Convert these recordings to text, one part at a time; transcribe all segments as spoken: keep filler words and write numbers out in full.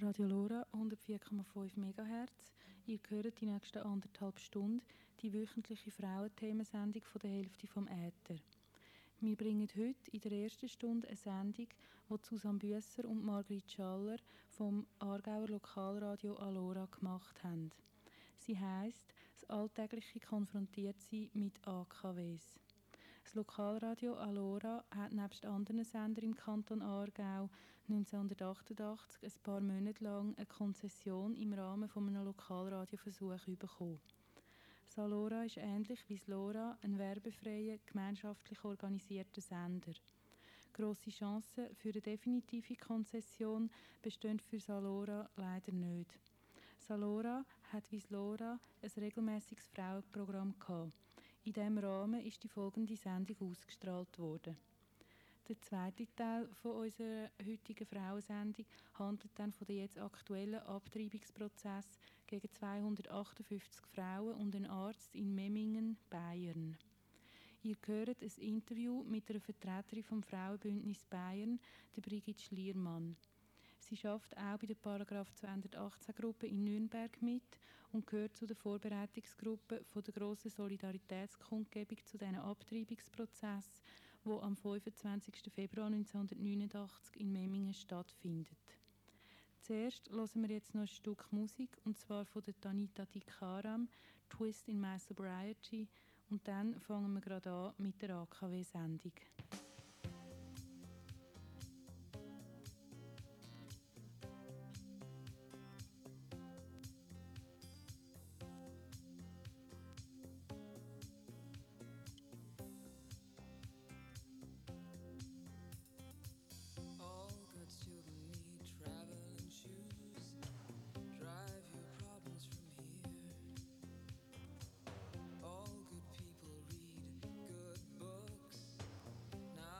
Radio Lora, hundertvier Komma fünf Megahertz. Ihr hört die nächsten anderthalb Stunden die wöchentliche Frauenthemensendung von der Hälfte vom Äther. Wir bringen heute in der ersten Stunde eine Sendung, die Susanne Büsser und Margrit Schaller vom Aargauer Lokalradio Alora gemacht haben. Sie heisst «Das alltägliche Konfrontiertsein mit A K Ws». Das Lokalradio Alora hat nebst anderen Sendern im Kanton Aargau neunzehnhundertachtundachtzig ein paar Monate lang eine Konzession im Rahmen von einem Lokalradioversuch bekommen. Das Alora ist ähnlich wie das Lora ein werbefreier, gemeinschaftlich organisierter Sender. Grosse Chancen für eine definitive Konzession bestehen für das Alora leider nicht. Das Alora hat wie das Lora ein regelmäßiges Frauenprogramm gehabt. In diesem Rahmen ist die folgende Sendung ausgestrahlt worden. Der zweite Teil von unserer heutigen Frauensendung handelt dann von den jetzt aktuellen Abtreibungsprozess gegen zweihundertachtundfünfzig Frauen und einen Arzt in Memmingen, Bayern. Ihr hört ein Interview mit einer Vertreterin vom Frauenbündnis Bayern, der Brigitte Schliermann. Sie arbeitet auch bei der Paragraph zweihundertachtzehn-Gruppe in Nürnberg mit und gehört zu der Vorbereitungsgruppe von der grossen Solidaritätskundgebung zu diesen Abtreibungsprozessen, die am fünfundzwanzigsten Februar neunzehnhundertneunundachtzig in Memmingen stattfindet. Zuerst hören wir jetzt noch ein Stück Musik, und zwar von der Tanita Tikaram, «Twist in My Sobriety», und dann fangen wir gerade an mit der A K W-Sendung. All good people read good books. Now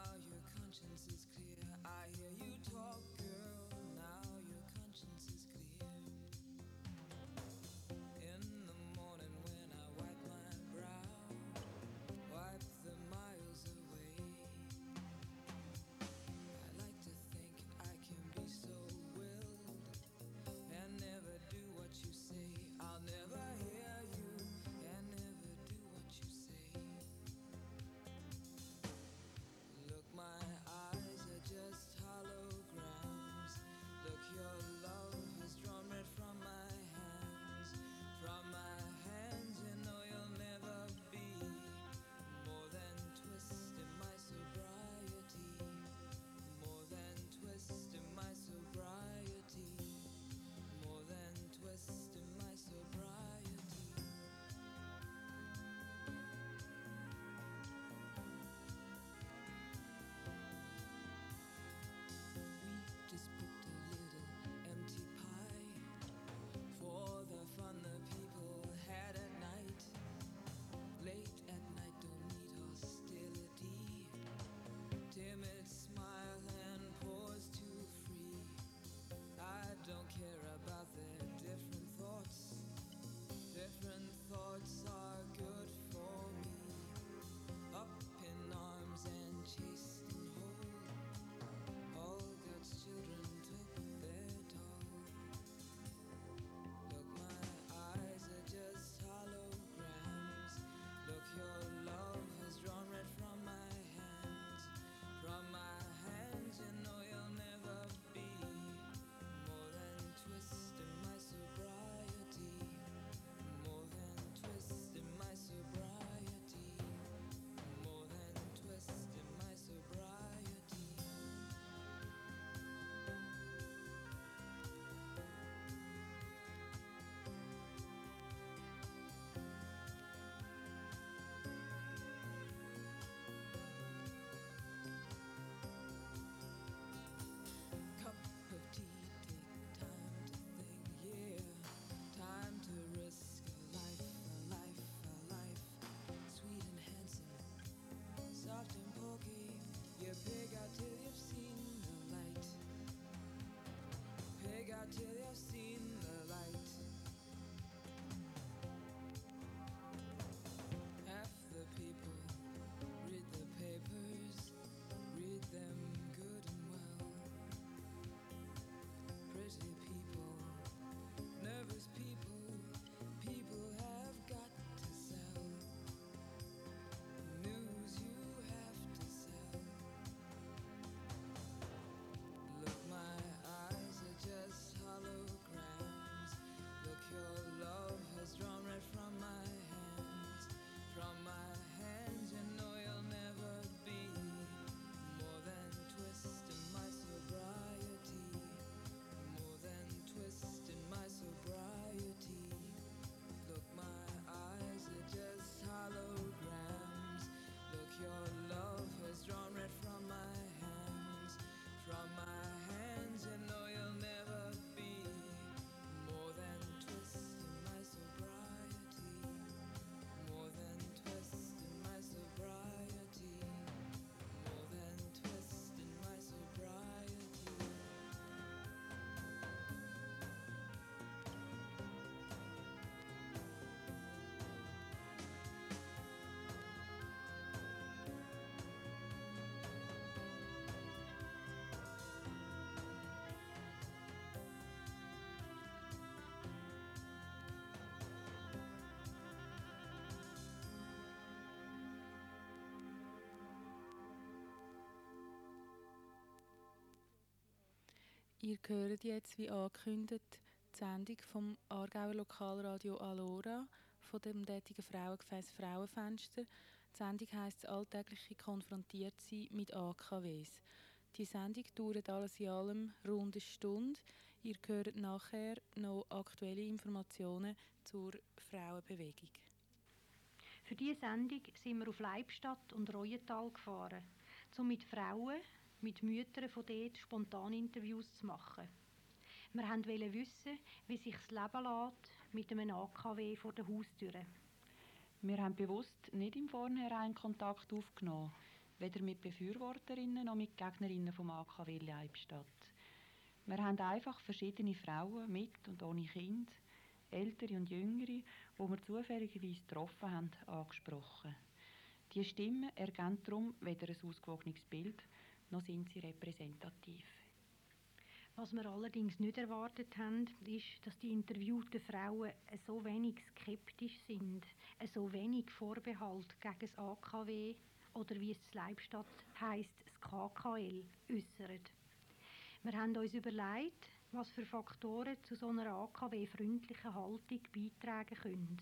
Ihr hört jetzt, wie angekündigt, die Sendung vom Aargauer Lokalradio Alora von dem tätigen Frauengefäß Frauenfenster. Die Sendung heisst «Alltägliche konfrontiert sein mit A K Ws». Die Sendung dauert alles in allem rund eine Stunde. Ihr hört nachher noch aktuelle Informationen zur Frauenbewegung. Für diese Sendung sind wir auf Leibstadt und Reuental gefahren, um mit Frauen, mit Müttern von dort Spontaninterviews zu machen. Wir wollten wissen, wie sich das Leben lässt mit einem A K W vor der Haustür. Wir haben bewusst nicht im Vornherein Kontakt aufgenommen, weder mit Befürworterinnen noch mit Gegnerinnen vom A K W Leibstadt. Wir haben einfach verschiedene Frauen mit und ohne Kind, ältere und jüngere, die wir zufälligerweise getroffen haben, angesprochen. Die Stimmen ergeben darum weder ein ausgewogenes Bild, noch sind sie repräsentativ. Was wir allerdings nicht erwartet haben, ist, dass die interviewten Frauen so wenig skeptisch sind, so wenig Vorbehalt gegen das A K W oder wie es in Leibstadt heisst, das K K L, äußern. Wir haben uns überlegt, was für Faktoren zu so einer A K W-freundlichen Haltung beitragen können.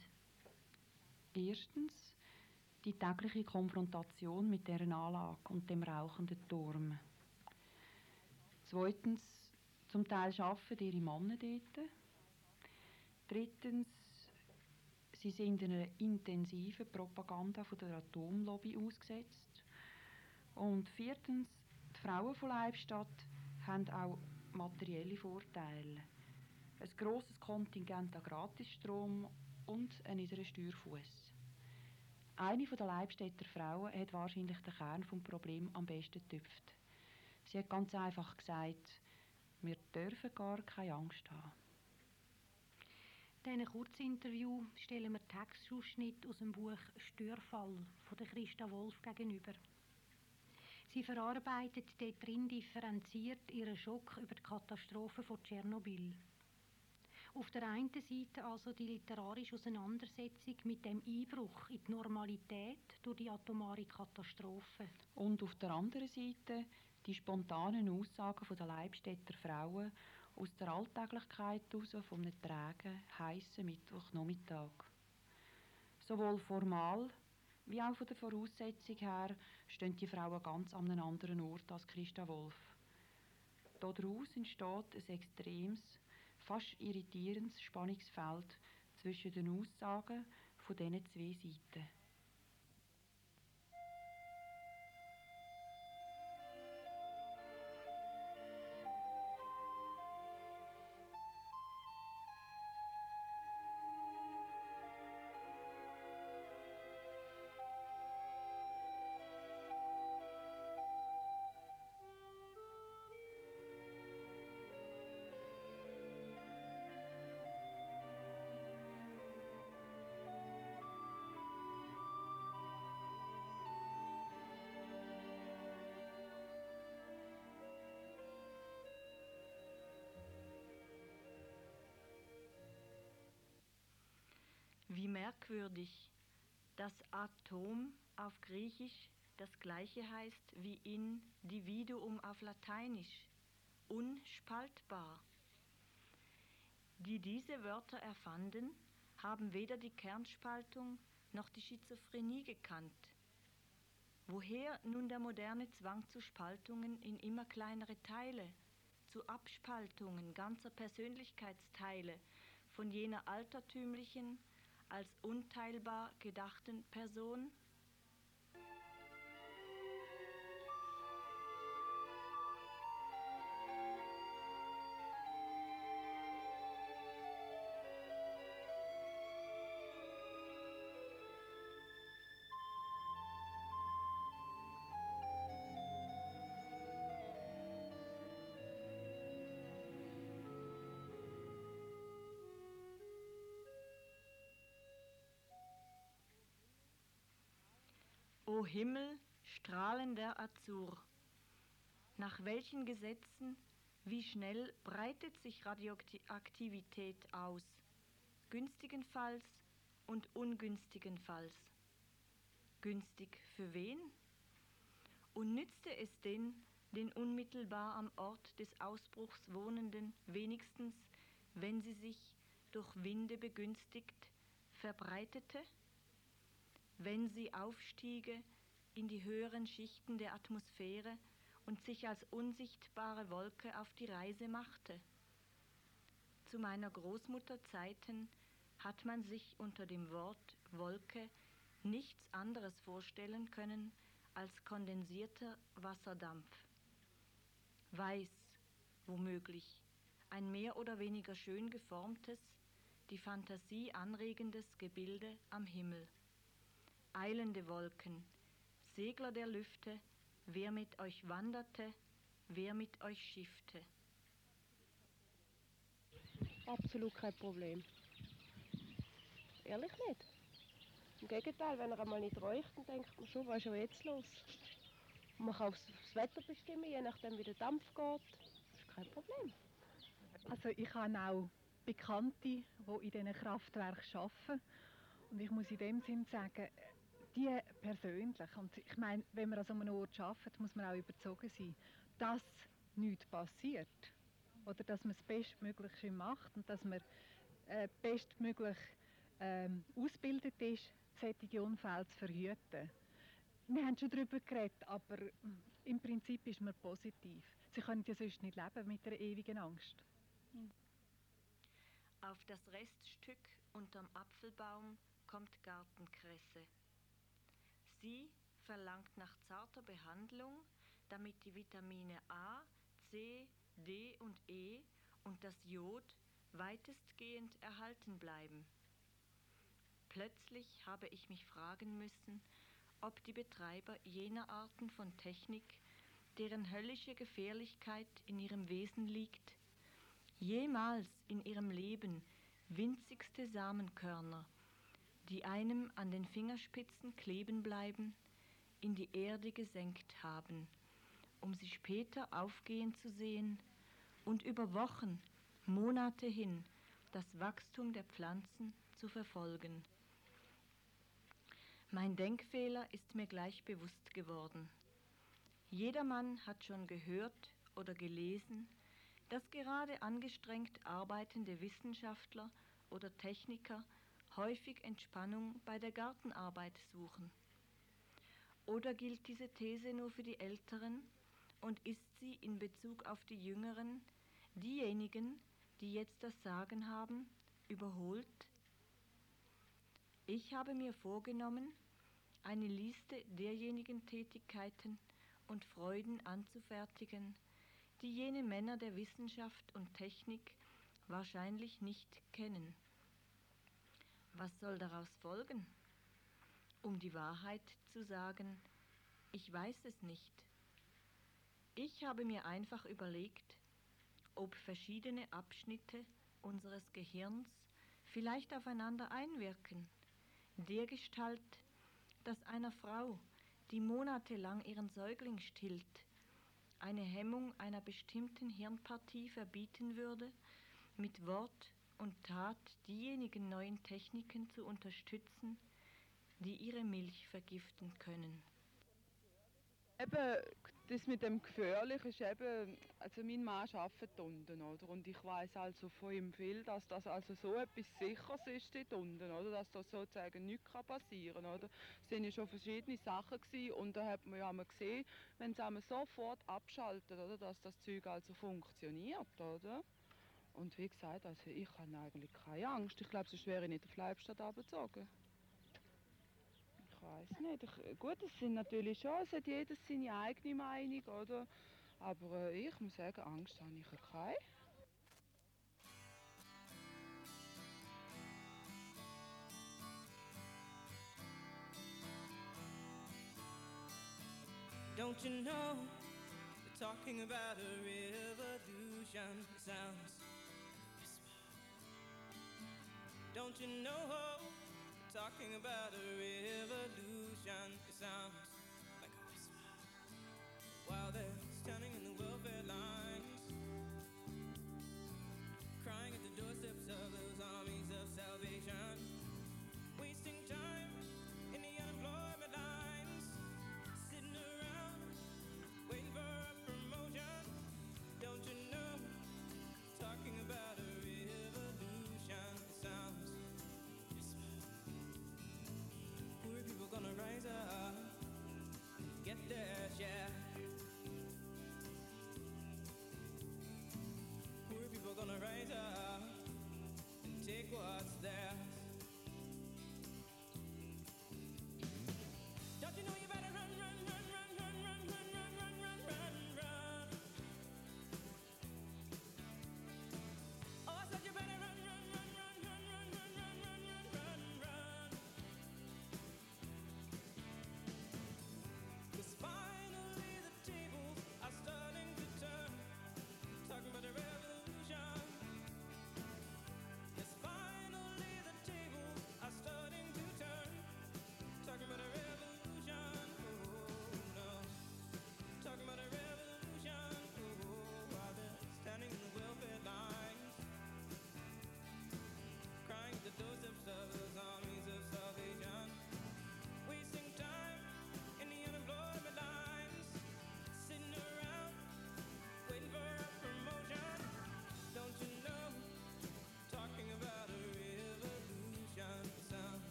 Erstens die tägliche Konfrontation mit deren Anlage und dem rauchenden Turm. Zweitens, zum Teil arbeiten ihre Männer dort. Drittens, sie sind einer intensiven Propaganda von der Atomlobby ausgesetzt. Und viertens, die Frauen von Leibstadt haben auch materielle Vorteile. Ein grosses Kontingent an Gratisstrom und einen niedrigen Steuerfuss. Eine der Leibstädter Frauen hat wahrscheinlich den Kern des Problems am besten getüpft. Sie hat ganz einfach gesagt, wir dürfen gar keine Angst haben. In diesem Kurzinterview stellen wir Textausschnitte aus dem Buch «Störfall» von der Christa Wolf gegenüber. Sie verarbeitet dort drin differenziert ihren Schock über die Katastrophe von Tschernobyl. Auf der einen Seite also die literarische Auseinandersetzung mit dem Einbruch in die Normalität durch die atomare Katastrophe. Und auf der anderen Seite die spontanen Aussagen der Leibstädter Frauen aus der Alltäglichkeit heraus von einem trägen, heissen Mittwochnachmittag. Sowohl formal wie auch von der Voraussetzung her stehen die Frauen ganz an einem anderen Ort als Christa Wolf. Daraus entsteht ein extremes, fast irritierendes Spannungsfeld zwischen den Aussagen von diesen zwei Seiten. Wie merkwürdig, dass Atom auf Griechisch das gleiche heißt wie Individuum auf Lateinisch, unspaltbar. Die diese Wörter erfanden, haben weder die Kernspaltung noch die Schizophrenie gekannt. Woher nun der moderne Zwang zu Spaltungen in immer kleinere Teile, zu Abspaltungen ganzer Persönlichkeitsteile von jener altertümlichen, als unteilbar gedachten Person? O Himmel, strahlender Azur! Nach welchen Gesetzen, wie schnell breitet sich Radioaktivität aus, günstigenfalls und ungünstigenfalls? Günstig für wen? Und nützte es denn, den unmittelbar am Ort des Ausbruchs Wohnenden wenigstens, wenn sie sich durch Winde begünstigt, verbreitete? Wenn sie aufstiege in die höheren Schichten der Atmosphäre und sich als unsichtbare Wolke auf die Reise machte? Zu meiner Großmutter Zeiten hat man sich unter dem Wort Wolke nichts anderes vorstellen können als kondensierter Wasserdampf. Weiß, womöglich, ein mehr oder weniger schön geformtes, die Fantasie anregendes Gebilde am Himmel. Eilende Wolken, Segler der Lüfte, wer mit euch wanderte, wer mit euch schiffte. Absolut kein Problem. Ehrlich nicht. Im Gegenteil, wenn er einmal nicht räucht, dann denkt man schon, was ist schon jetzt los? Und man kann auch das Wetter bestimmen, je nachdem wie der Dampf geht. Das ist kein Problem. Also ich habe auch Bekannte, die in diesen Kraftwerken arbeiten. Und ich muss in dem Sinn sagen, die persönlich, und ich meine, wenn man an so einem Ort arbeitet, muss man auch überzeugt sein, dass nichts passiert. Oder dass man das Bestmögliche macht und dass man äh, bestmöglich ähm, ausgebildet ist, solche Unfälle zu verhüten. Wir haben schon darüber geredet, aber im Prinzip ist man positiv. Sie können ja sonst nicht leben mit einer ewigen Angst. Auf das Reststück unterm Apfelbaum kommt Gartenkresse. Sie verlangt nach zarter Behandlung, damit die Vitamine A, C, D und E und das Jod weitestgehend erhalten bleiben. Plötzlich habe ich mich fragen müssen, ob die Betreiber jener Arten von Technik, deren höllische Gefährlichkeit in ihrem Wesen liegt, jemals in ihrem Leben winzigste Samenkörner, die einem an den Fingerspitzen kleben bleiben, in die Erde gesenkt haben, um sie später aufgehen zu sehen und über Wochen, Monate hin das Wachstum der Pflanzen zu verfolgen. Mein Denkfehler ist mir gleich bewusst geworden. Jedermann hat schon gehört oder gelesen, dass gerade angestrengt arbeitende Wissenschaftler oder Techniker häufig Entspannung bei der Gartenarbeit suchen. Oder gilt diese These nur für die Älteren und ist sie in Bezug auf die Jüngeren, diejenigen, die jetzt das Sagen haben, überholt? Ich habe mir vorgenommen, eine Liste derjenigen Tätigkeiten und Freuden anzufertigen, die jene Männer der Wissenschaft und Technik wahrscheinlich nicht kennen. Was soll daraus folgen? Um die Wahrheit zu sagen, ich weiß es nicht. Ich habe mir einfach überlegt, ob verschiedene Abschnitte unseres Gehirns vielleicht aufeinander einwirken, dergestalt, dass einer Frau, die monatelang ihren Säugling stillt, eine Hemmung einer bestimmten Hirnpartie verbieten würde, mit Wort und Tat diejenigen neuen Techniken zu unterstützen, die ihre Milch vergiften können. Eben, das mit dem Gefährlich ist eben, also mein Mann arbeitet unten, oder? Und ich weiss also von ihm viel, dass das also so etwas Sicheres ist dort unten, oder? Dass das sozusagen nichts passieren kann, oder? Es sind ja schon verschiedene Sachen gewesen und da hat man ja mal gesehen, wenn es einmal sofort abschaltet, oder? Dass das Zeug also funktioniert, oder? Und wie gesagt, also ich habe eigentlich keine Angst. Ich glaube, sonst wäre ich nicht auf Leibstadt runtergezogen. Ich weiß nicht. Ich, gut, es sind natürlich schon, es hat jeder seine eigene Meinung, oder? Aber äh, ich muss sagen, Angst habe ich keine. Don't you know, they're talking about a revolution, it sounds like a whisper. Don't you know, they're talking about a revolution, it sounds like a whisper. While they're standing in the welfare lines, crying at the doorsteps of those armies of salvation, wasting time in the unemployment lines, sitting around waiting for a promotion.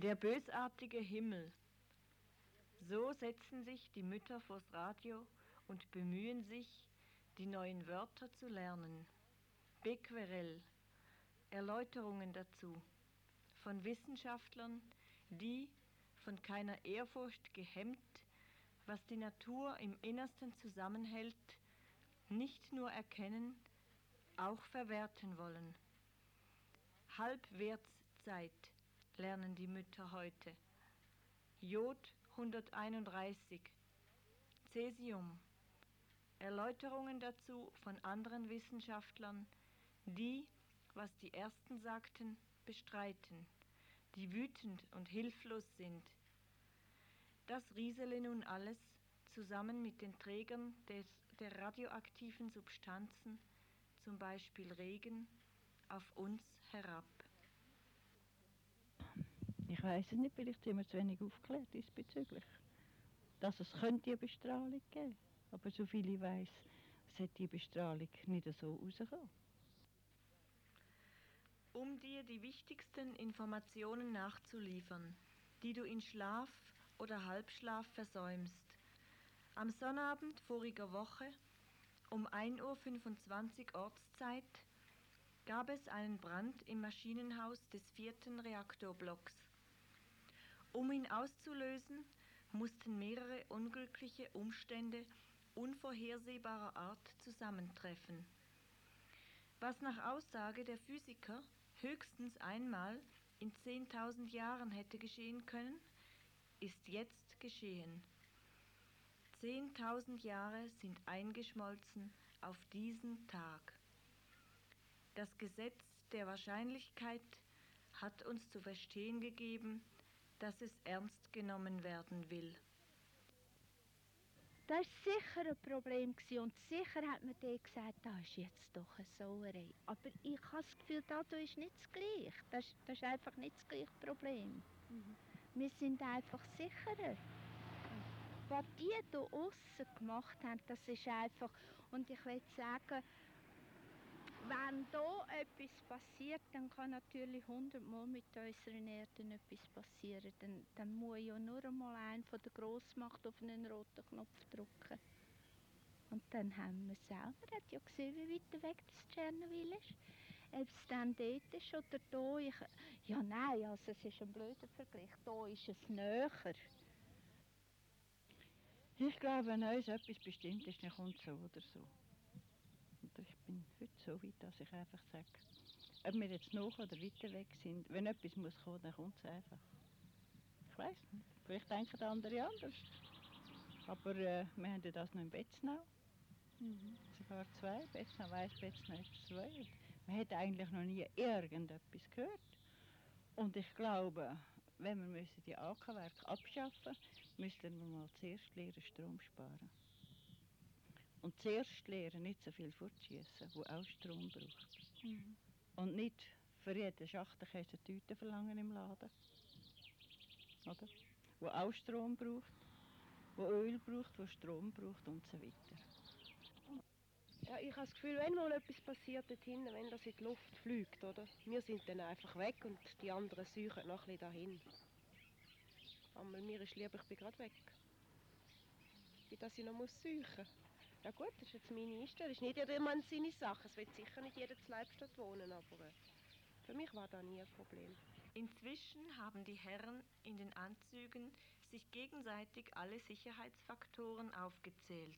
Der bösartige Himmel. So setzen sich die Mütter vors Radio und bemühen sich, die neuen Wörter zu lernen. Becquerel. Erläuterungen dazu. Von Wissenschaftlern, die, von keiner Ehrfurcht gehemmt, was die Natur im Innersten zusammenhält, nicht nur erkennen, auch verwerten wollen. Halbwertszeit lernen die Mütter heute. Jod hunderteinunddreißig, Cäsium. Erläuterungen dazu von anderen Wissenschaftlern, die, was die Ersten sagten, bestreiten, die wütend und hilflos sind. Das riesele nun alles zusammen mit den Trägern des, der radioaktiven Substanzen, zum Beispiel Regen, auf uns herab. Ich weiß es nicht, vielleicht sind wir zu wenig aufgeklärt diesbezüglich. Dass es könnte eine Bestrahlung geben, aber soviel ich weiß, sollte die Bestrahlung nicht so rauskommen. Um dir die wichtigsten Informationen nachzuliefern, die du in Schlaf oder Halbschlaf versäumst. Am Sonnabend voriger Woche um ein Uhr fünfundzwanzig Ortszeit gab es einen Brand im Maschinenhaus des vierten Reaktorblocks. Um ihn auszulösen, mussten mehrere unglückliche Umstände unvorhersehbarer Art zusammentreffen. Was nach Aussage der Physiker höchstens einmal in zehntausend Jahren hätte geschehen können, ist jetzt geschehen. Zehntausend Jahre sind eingeschmolzen auf diesen Tag. Das Gesetz der Wahrscheinlichkeit hat uns zu verstehen gegeben, dass es ernst genommen werden will. Das war sicher ein Problem und sicher hat man dort gesagt, das ist jetzt doch eine Sauerei. Aber ich habe das Gefühl, das ist nicht das Gleiche. Das, das ist einfach nicht das gleiche Problem. Mhm. Wir sind einfach sicherer. Was die hier aussen gemacht haben, das ist einfach, und ich will sagen, wenn da etwas passiert, dann kann natürlich hundertmal mit unserer Erde etwas passieren. Dann, dann muss ja nur einmal ein von der Grossmacht auf einen roten Knopf drücken. Und dann haben wir selber, man hat ja gesehen, wie weit weg das Tschernobyl ist. Ob es dann dort ist oder da, ich, ja nein, also es ist ein blöder Vergleich, da ist es näher. Ich glaube, wenn uns etwas bestimmt ist, dann kommt es so oder so. Und ich bin heute so weit, dass ich einfach sage, ob wir jetzt noch oder weiter weg sind, wenn etwas muss kommen, dann kommt es einfach. Ich weiß nicht, vielleicht denken andere anders. Aber äh, wir haben ja das noch in Betznau. Mhm. Sogar zwei, Betznau eins, Betznau zwei. Man hat eigentlich noch nie irgendetwas gehört. Und ich glaube, wenn wir die A K-Werke abschaffen müssen, müssen wir mal zuerst lernen, Strom sparen. Und zuerst lernen, nicht so viel fortschießen, wo auch Strom braucht. Mhm. Und nicht für jeden Schachtelkäse Tüten verlangen im Laden. Oder? Wo auch Strom braucht, wo Öl braucht, wo Strom braucht und so weiter. Ja, ich habe das Gefühl, wenn mal etwas passiert dort hinten, wenn das in die Luft fliegt, oder? Wir sind dann einfach weg und die anderen suchen noch ein bisschen dahin. Aber mir ist lieber, ich bin gerade weg. Wie dass ich noch muss suchen. Ja gut, das ist jetzt meine Einstellung. Ist nicht jedermann seine Sache. Es wird sicher nicht jeder in Leibstadt wohnen, aber äh, für mich war das nie ein Problem. Inzwischen haben die Herren in den Anzügen sich gegenseitig alle Sicherheitsfaktoren aufgezählt,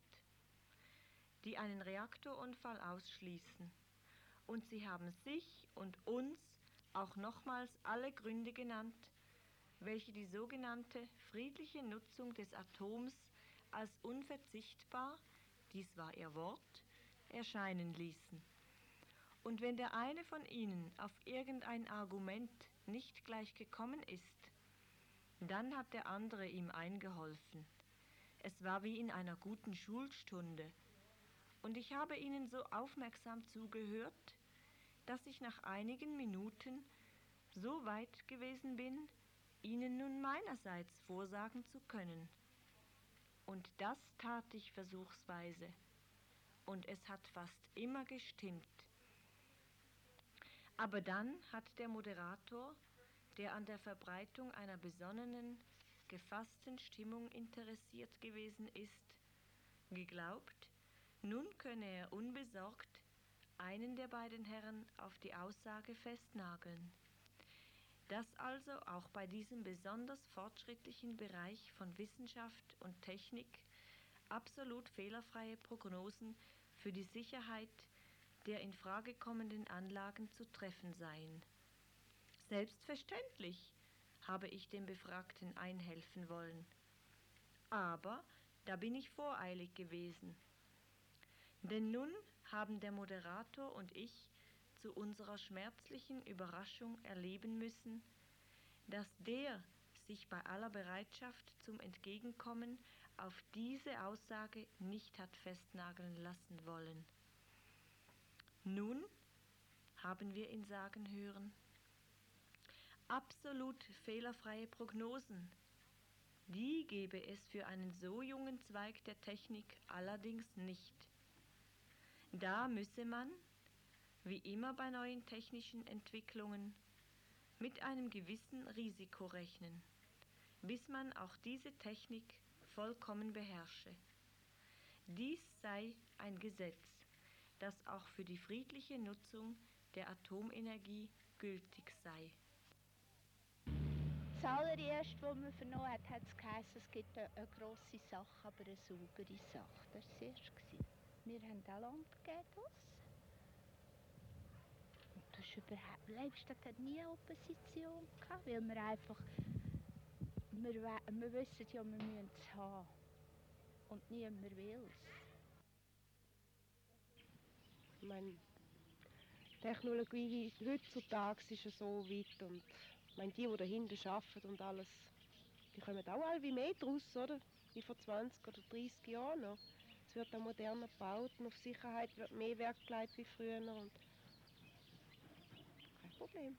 die einen Reaktorunfall ausschließen. Und sie haben sich und uns auch nochmals alle Gründe genannt, welche die sogenannte friedliche Nutzung des Atoms als unverzichtbar, dies war ihr Wort, erscheinen ließen. Und wenn der eine von ihnen auf irgendein Argument nicht gleich gekommen ist, dann hat der andere ihm eingeholfen. Es war wie in einer guten Schulstunde. Und ich habe ihnen so aufmerksam zugehört, dass ich nach einigen Minuten so weit gewesen bin, ihnen nun meinerseits vorsagen zu können. Und das tat ich versuchsweise. Und es hat fast immer gestimmt. Aber dann hat der Moderator, der an der Verbreitung einer besonnenen, gefassten Stimmung interessiert gewesen ist, geglaubt, nun könne er unbesorgt einen der beiden Herren auf die Aussage festnageln. Dass also auch bei diesem besonders fortschrittlichen Bereich von Wissenschaft und Technik absolut fehlerfreie Prognosen für die Sicherheit der in Frage kommenden Anlagen zu treffen seien. Selbstverständlich habe ich dem Befragten einhelfen wollen. Aber da bin ich voreilig gewesen. Denn nun haben der Moderator und ich zu unserer schmerzlichen Überraschung erleben müssen, dass der sich bei aller Bereitschaft zum Entgegenkommen auf diese Aussage nicht hat festnageln lassen wollen. Nun haben wir ihn sagen hören: Absolut fehlerfreie Prognosen, die gebe es für einen so jungen Zweig der Technik allerdings nicht. Da müsse man, wie immer bei neuen technischen Entwicklungen, mit einem gewissen Risiko rechnen, bis man auch diese Technik vollkommen beherrsche. Dies sei ein Gesetz, das auch für die friedliche Nutzung der Atomenergie gültig sei. Das allererste, was man vernommen hat, hat es geheißen, es gibt eine, eine grosse Sache, aber eine saubere Sache. Das war das Erste. Wir haben auch Land gegeben draussen. Und das ist überhaupt, Leibstadt hat nie Opposition gehabt, weil wir einfach, wir, wir wissen ja, wir müssen es haben. Und niemand will es. Ich meine, die Technologie heutzutage ist ja so weit und ich meine, die, die dahinter arbeiten und alles, die kommen auch alle wie mehr draus, oder? Wie vor zwanzig oder dreißig Jahren noch. Es wird auch moderner gebaut und auf Sicherheit wird mehr Wert gelegt wie früher und kein Problem.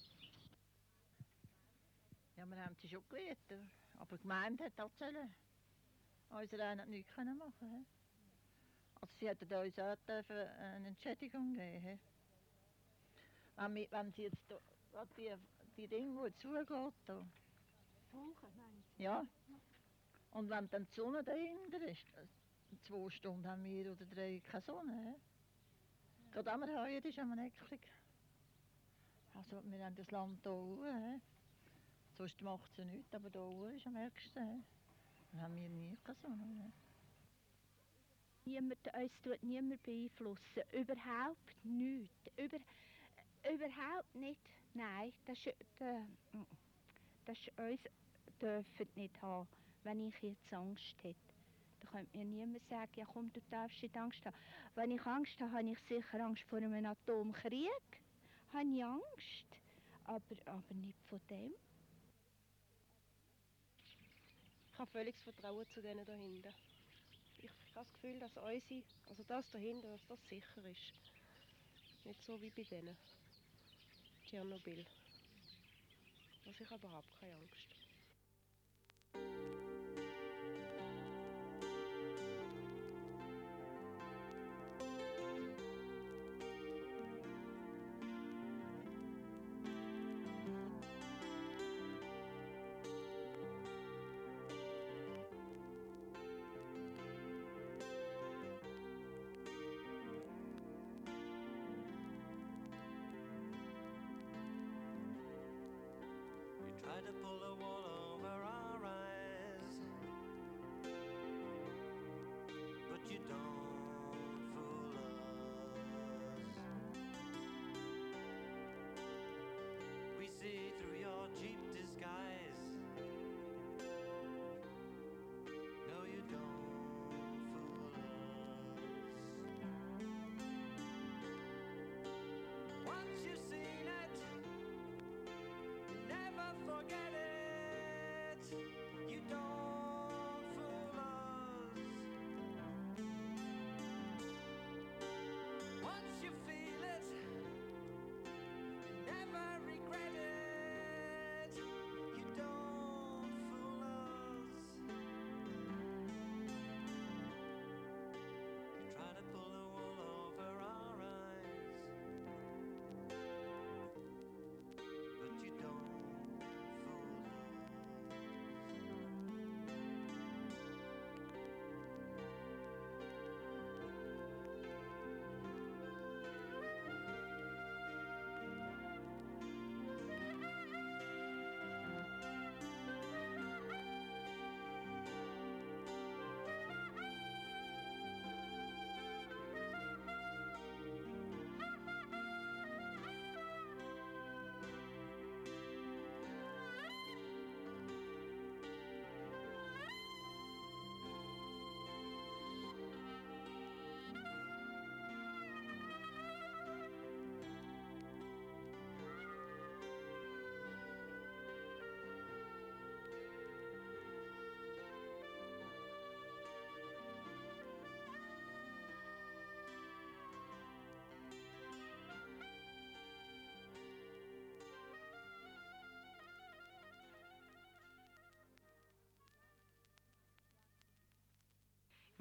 Ja, wir haben sie schon gelernt, aber die Gemeinde hat das sollen. Unsere einen hat nichts können machen. He? Also sie hätten uns auch dürfen eine Entschädigung geben. He? Wenn, wir, wenn sie jetzt da, die, die Dinge, die zugeht, da. Ja. Und wenn dann die Sonne dahinter ist, zwei Stunden haben wir oder drei keine Sonne. He? Gerade wenn wir heuen, ist immer eklig. Also wir haben das Land hier oben. Sonst macht es ja nichts, aber hier oben ist am ärgsten. He? Dann haben wir nie keine Sonne. He? Niemand, uns tut niemand beeinflussen. Überhaupt nichts. Über, überhaupt nicht. Nein, das ist, das, das ist uns dürfen nicht haben, wenn ich jetzt Angst hätte. Da könnte mir niemand sagen, ja komm, du darfst nicht Angst haben. Wenn ich Angst habe, habe ich sicher Angst vor einem Atomkrieg. Habe ich Angst. Aber, aber nicht von dem. Ich habe völliges Vertrauen zu denen da hinten. Ich habe das Gefühl, dass unsere, also das dahinter, dass das sicher ist. Nicht so wie bei denen. Tschernobyl. Also ich habe überhaupt keine Angst. Try to pull a wall over our eyes, but you don't fool us. We see through your cheap disguise. No, you don't fool us. Once you've seen it, never forget it.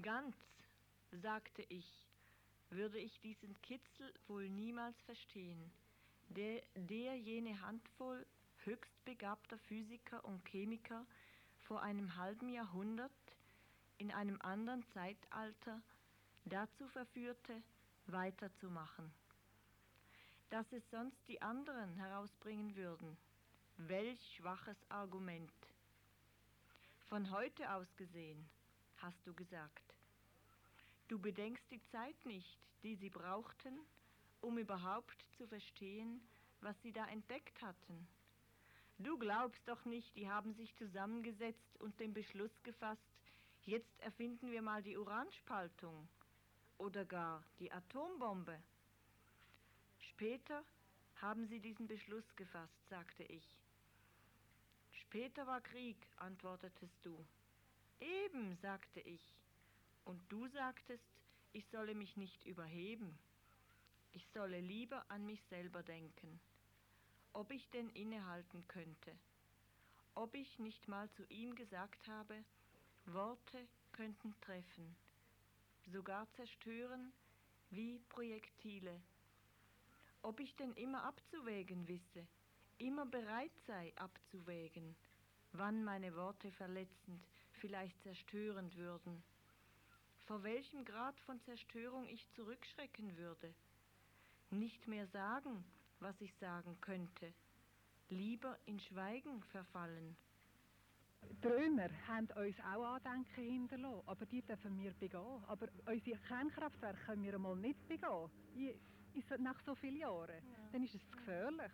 Ganz, sagte ich, würde ich diesen Kitzel wohl niemals verstehen, der, der jene Handvoll höchst begabter Physiker und Chemiker vor einem halben Jahrhundert in einem anderen Zeitalter dazu verführte, weiterzumachen. Dass es sonst die anderen herausbringen würden. Welch schwaches Argument. Von heute aus gesehen, hast du gesagt. Du bedenkst die Zeit nicht, die sie brauchten, um überhaupt zu verstehen, was sie da entdeckt hatten. Du glaubst doch nicht, die haben sich zusammengesetzt und den Beschluss gefasst, jetzt erfinden wir mal die Uranspaltung oder gar die Atombombe. Später haben sie diesen Beschluss gefasst, sagte ich. Später war Krieg, antwortetest du. Eben, sagte ich. Und du sagtest, ich solle mich nicht überheben. Ich solle lieber an mich selber denken. Ob ich denn innehalten könnte. Ob ich nicht mal zu ihm gesagt habe, Worte könnten treffen, sogar zerstören wie Projektile. Ob ich denn immer abzuwägen wisse, immer bereit sei abzuwägen, wann meine Worte verletzend, vielleicht zerstörend würden. Vor welchem Grad von Zerstörung ich zurückschrecken würde. Nicht mehr sagen, was ich sagen könnte. Lieber in Schweigen verfallen. Die Römer haben uns auch Andenken hinterlassen, aber die dürfen wir begehen. Aber unsere Kernkraftwerke können wir einmal nicht begehen, I- in so- nach so vielen Jahren. Ja. Dann ist es zu gefährlich.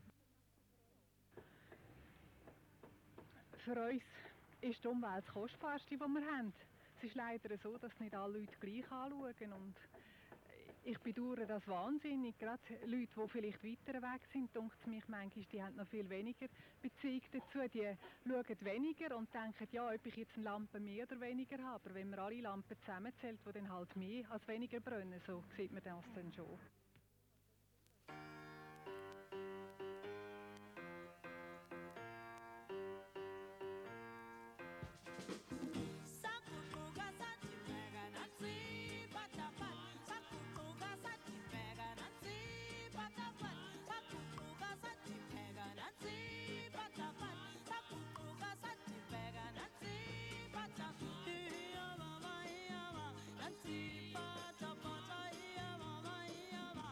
Für uns ist die Umwelt das Kostbarste, was wir haben. Es ist leider so, dass nicht alle Leute gleich anschauen. Und ich bedauere das wahnsinnig. Gerade Leute, die vielleicht weiter weg sind, denkt mich manchmal, die haben noch viel weniger Beziehung dazu. Die schauen weniger und denken, ja, ob ich jetzt eine Lampe mehr oder weniger habe. Aber wenn man alle Lampen zusammenzählt, die dann halt mehr als weniger brennen, so sieht man das dann schon. Nancy, pata pata, iya mama, iya mama.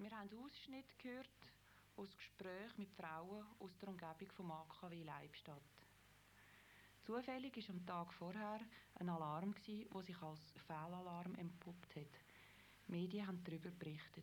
Wir haben Ausschnitte gehört aus Gesprächen mit Frauen aus der Umgebung vom A K W Leibstadt. Zufällig war am Tag vorher ein Alarm, der sich als Fehlalarm entpuppt hat. Die Medien haben darüber berichtet.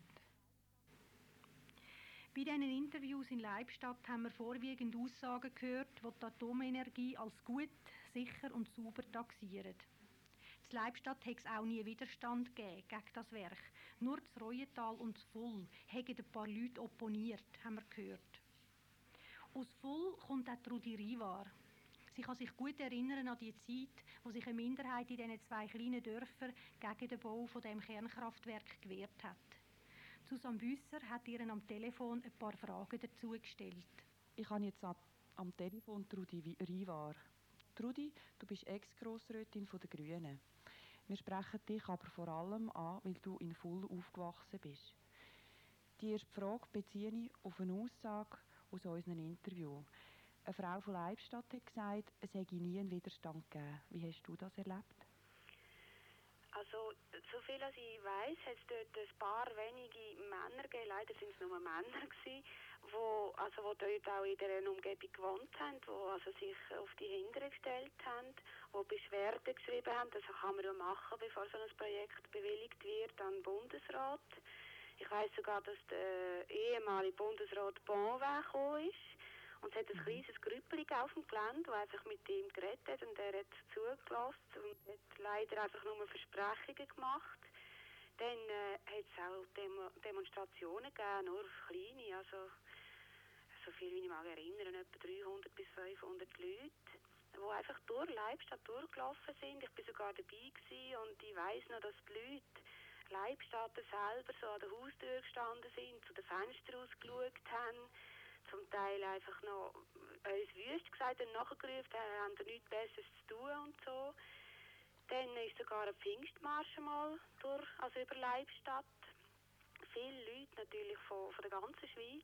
Bei diesen Interviews in Leibstadt haben wir vorwiegend Aussagen gehört, die die Atomenergie als gut, sicher und sauber taxieren. In Leibstadt hat es auch nie Widerstand gegeben gegen das Werk. Nur das Reuental und das Full haben ein paar Leute opponiert, haben wir gehört. Aus Full kommt auch Trudi Rivar. Sie kann sich gut erinnern an die Zeit, wo sich eine Minderheit in diesen zwei kleinen Dörfern gegen den Bau von dem Kernkraftwerk gewehrt hat. Susanne Büsser hat ihr am Telefon ein paar Fragen dazu gestellt. Ich habe jetzt am Telefon Trudi Rivar. Trudi, du bist Ex-Grossrätin der Grünen. Wir sprechen dich aber vor allem an, weil du in Full aufgewachsen bist. Die erste Frage beziehe ich auf eine Aussage aus unserem Interview. Eine Frau von Leibstadt hat gesagt, es hätte nie einen Widerstand gegeben. Wie hast du das erlebt? Also, so viel als ich weiss, hat es dort ein paar wenige Männer gegeben, leider sind es nur Männer gewesen, wo, also, wo dort auch in dieser Umgebung gewohnt haben, die also sich auf die Hindern gestellt haben, die Beschwerden geschrieben haben. Das kann man ja machen, bevor so ein Projekt bewilligt wird an den Bundesrat. Ich weiss sogar, dass der ehemalige Bundesrat Bonweg gekommen ist. Und es hat ein kleines Grüppli auf dem Gelände, das einfach mit ihm geredet hat und er hat zugelassen und hat leider einfach nur Versprechungen gemacht. Dann äh, hat es auch Demo Demonstrationen gegeben, nur kleine, also so viel wie ich mich erinnere, etwa dreihundert bis fünfhundert Leute, die einfach durch Leibstadt durchgelaufen sind. Ich war sogar dabei gewesen und ich weiss noch, dass die Leute Leibstadter selber so an der Haustür gestanden sind, zu den Fenstern rausgeschaut haben, zum Teil einfach noch uns wüst gesagt und nachgerufen haben, haben da nichts Besseres zu tun und so. Dann ist sogar ein Pfingstmarsch mal durch, also über Leibstadt. Viele Leute natürlich von, von der ganzen Schweiz.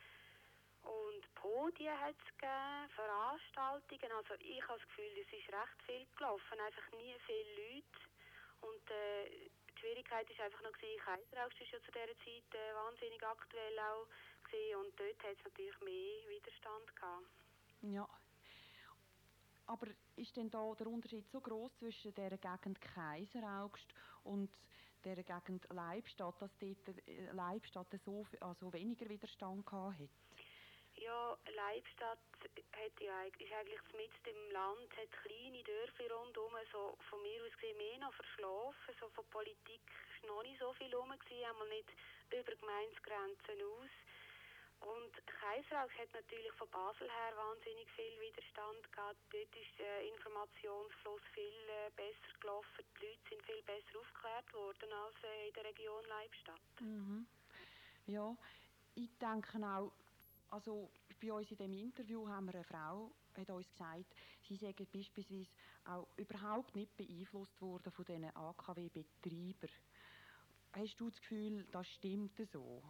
Und Podien hat es gegeben, Veranstaltungen. Also ich habe das Gefühl, es ist recht viel gelaufen, einfach nie viele Leute. Und äh, die Schwierigkeit ist einfach noch gewesen, Kaiseraugst ist ja zu dieser Zeit äh, wahnsinnig aktuell auch gewesen, und dort hat es natürlich mehr Widerstand gehabt. Ja. Aber ist denn da der Unterschied so groß zwischen der Gegend Kaiseraugst und der Gegend Leibstadt, dass dort Leibstadt so also weniger Widerstand gehabt hat? Ja, Leibstadt hat ja, ist eigentlich mitten im Land, hat kleine Dörfer rundherum, so von mir aus gesehen mehr noch verschlafen, so von Politik ist noch nicht so viel rum gewesen, einmal nicht über Gemeindegrenzen aus. Und Kaiseraugst hat natürlich von Basel her wahnsinnig viel Widerstand gehabt. Dort ist der Informationsfluss viel äh, besser gelaufen, die Leute sind viel besser aufgeklärt worden als äh, in der Region Leibstadt. Mhm. Ja, ich denke auch, also bei uns in diesem Interview haben wir eine Frau, hat uns gesagt, sie sei beispielsweise auch überhaupt nicht beeinflusst worden von diesen A K W-Betreibern. Hast du das Gefühl, das stimmt so?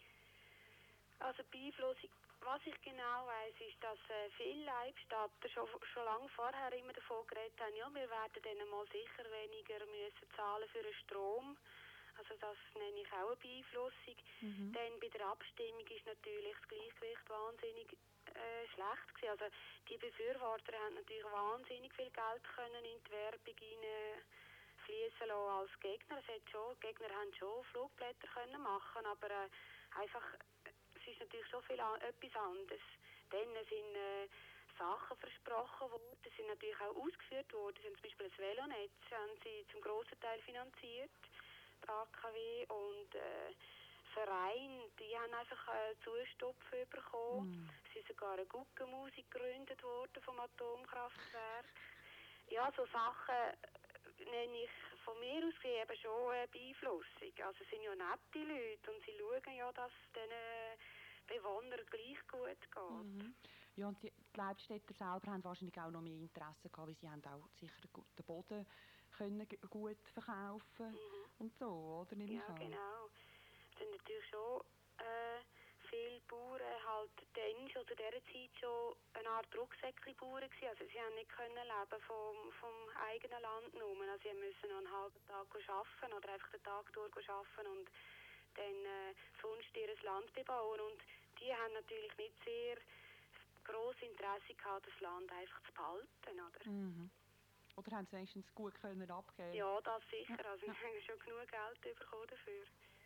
Also Beeinflussung, was ich genau weiss, ist, dass äh, viele Leibstadter schon, schon lange vorher immer davon geredet haben, ja, wir werden dann mal sicher weniger müssen zahlen für den Strom. Also das nenne ich auch eine Beeinflussung. Mhm. Dann bei der Abstimmung ist natürlich das Gleichgewicht wahnsinnig äh, schlecht gewesen. Also die Befürworter haben natürlich wahnsinnig viel Geld können in die Werbung hineinfließen lassen als Gegner. Es hat schon, die Gegner haben schon Flugblätter können machen, aber äh, einfach, es ist natürlich schon viel an, etwas anderes. Dann sind äh, Sachen versprochen worden, sind natürlich auch ausgeführt worden. Sie haben zum Beispiel ein Velonetz haben sie zum grossen Teil finanziert. A K W und äh, Vereine, die haben einfach äh, Zustupfen bekommen. Mm. Es ist sogar eine Guggenmusik gegründet worden vom Atomkraftwerk. Ja, so Sachen nenne ich von mir aus eben schon eine Beeinflussung. Also es sind ja nette Leute und sie schauen ja, dass es den Bewohnern gleich gut geht. Mhm. Ja, und die Leibstädter selber haben wahrscheinlich auch noch mehr Interesse gehabt, weil sie haben auch sicher den Boden können gut verkaufen mhm. und so, oder? Ja, genau. Es sind natürlich schon äh, viele Bauern halt dann schon zu dieser Zeit schon eine Art Rucksäckli-Bauern gewesen. Also sie haben nicht können leben vom, vom eigenen Land nur. Also sie müssen noch einen halben Tag arbeiten oder einfach den Tag durch arbeiten und dann äh, sonst ihr Land bebauen. Und die haben natürlich nicht sehr grosses Interesse gehabt, das Land einfach zu behalten, oder? Mhm. Oder haben sie wenigstens gut können abgeben? Ja, das sicher. Ja. Also wir haben schon genug Geld bekommen dafür.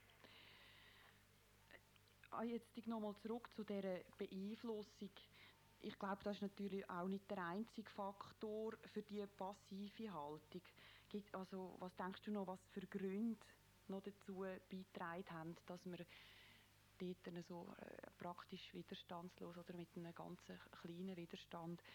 Ah, jetzt nochmal zurück zu dieser Beeinflussung. Ich glaube, das ist natürlich auch nicht der einzige Faktor für die passive Haltung. Gibt, also, was denkst du noch, was für Gründe noch dazu beigetragen haben, dass wir dort so äh, praktisch widerstandslos oder mit einem ganz kleinen Widerstand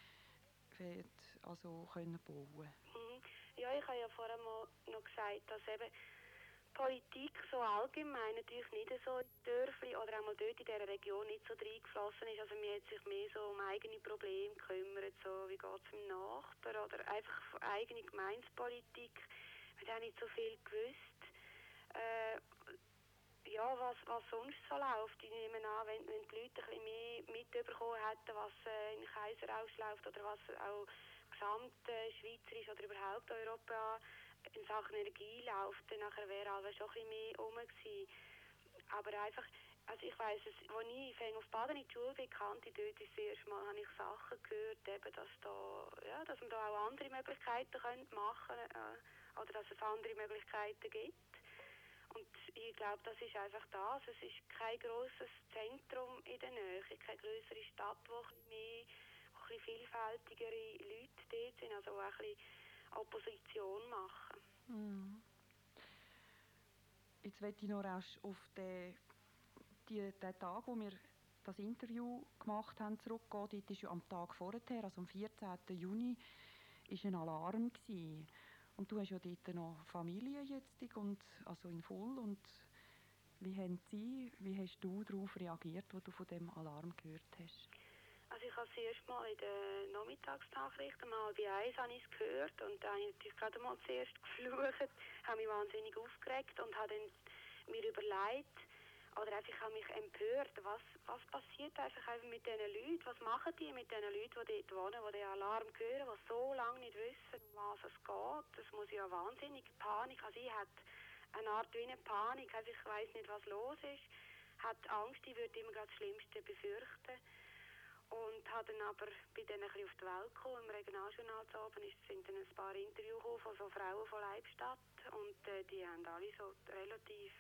also können bauen? Mhm. Ja, ich habe ja vorher mal noch gesagt, dass eben Politik so allgemein natürlich nicht so in Dörfli oder auch mal dort in dieser Region nicht so reingeflossen ist. Also man hat sich mehr so um eigene Probleme gekümmert, so wie geht es dem Nachbar oder einfach eigene Gemeinspolitik. Man hat auch nicht so viel gewusst, äh, ja, was, was sonst so läuft. Ich nehme an, wenn, wenn die Leute ein bisschen mehr mitbekommen hätten, was äh, in Kaiseraus läuft oder was auch gesamt äh, schweizerisch oder überhaupt Europa in Sachen Energie läuft, dann nachher wäre alles schon ein bisschen mehr rum gewesen. Aber einfach, also ich weiss es, als ich auf Baden in die Schule bin, kannte dort das erste Mal, habe ich Sachen gehört, eben, dass, da, ja, dass man da auch andere Möglichkeiten könnte machen äh, oder dass es andere Möglichkeiten gibt. Und ich glaube, das ist einfach das. Es ist kein grosses Zentrum in der Nähe, keine grössere Stadt, wo ein bisschen mehr, wo ein bisschen vielfältigere Leute dort sind, also die auch ein bisschen Opposition machen. Mhm. Jetzt möchte ich noch rasch auf den, die, den Tag, wo wir das Interview gemacht haben, zurückgehen. Dort ist ja am Tag vorher, also am vierzehnten Juni, ist ein Alarm gewesen. Und du hast ja dort noch Familie jetzt, und, also in Voll. Und wie haben Sie, wie hast du darauf reagiert, als du von dem Alarm gehört hast? Also ich habe es erst mal in der Nachmittagsnachricht, um halb eins habe ich es gehört und da habe ich natürlich gerade mal zuerst geflucht, habe mich wahnsinnig aufgeregt und habe dann mir überlegt, oder einfach ich habe mich empört, was, was passiert einfach, einfach mit diesen Leuten, was machen die mit diesen Leuten, die dort wohnen, die den Alarm hören, die so lange nicht wissen, um was es geht. Das muss ja wahnsinnig Panik, also ich hatte eine Art wie eine Panik, also ich weiss nicht, was los ist, hatte Angst, ich würde immer gerade das Schlimmste befürchten. Und habe dann aber bei denen ein bisschen auf die Welt gekommen. Im Regionaljournal zu oben sind dann ein paar Interviews gekommen von so Frauen von Leibstadt. Und äh, die haben alle so relativ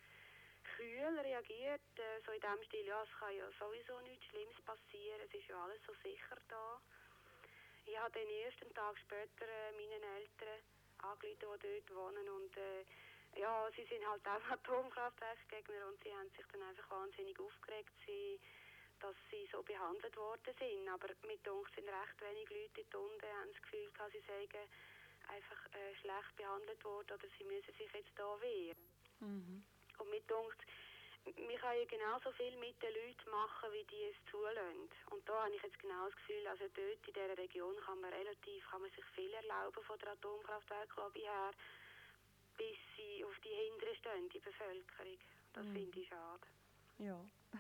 kühl reagiert. Äh, so in dem Stil, ja, es kann ja sowieso nichts Schlimmes passieren. Es ist ja alles so sicher da. Ich habe den ersten Tag später äh, meinen Eltern angerufen, die dort wohnen. Und äh, ja, sie sind halt auch Atomkraftwerksgegner und sie haben sich dann einfach wahnsinnig aufgeregt. Sie dass sie so behandelt worden sind. Aber mit uns sind recht wenig Leute dort unten, haben das Gefühl, dass sie sagen, einfach äh, schlecht behandelt worden oder sie müssen sich jetzt da wehren. Mhm. Und mit uns, wir können ja genauso viel mit den Leuten machen, wie die es zulassen. Und da habe ich jetzt genau das Gefühl, also dort in dieser Region kann man relativ, kann man sich viel erlauben von der Atomkraftwerklobby her, bis sie auf die Hinteren stehen, die Bevölkerung. Das mhm. finde ich schade. Ja.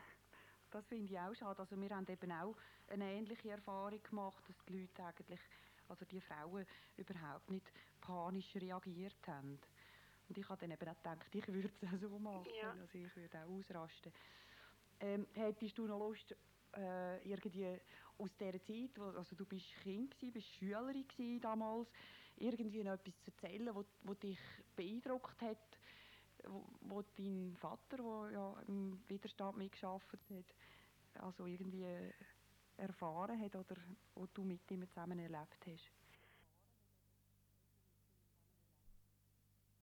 Das finde ich auch schade. Also wir haben eben auch eine ähnliche Erfahrung gemacht, dass die Leute eigentlich, also die Frauen überhaupt nicht panisch reagiert haben. Und ich habe dann eben auch gedacht, ich würde es auch so machen. Ja. Also ich würde auch ausrasten. Ähm, hättest du noch Lust, äh, irgendwie aus dieser Zeit, wo, also du bist Kind gewesen, bist Schülerin gewesen damals, irgendwie noch etwas zu erzählen, was, was dich beeindruckt hat, wo, wo dein Vater, der ja im Widerstand mitgearbeitet hat, also irgendwie erfahren hat oder was du mit ihm zusammen erlebt hast?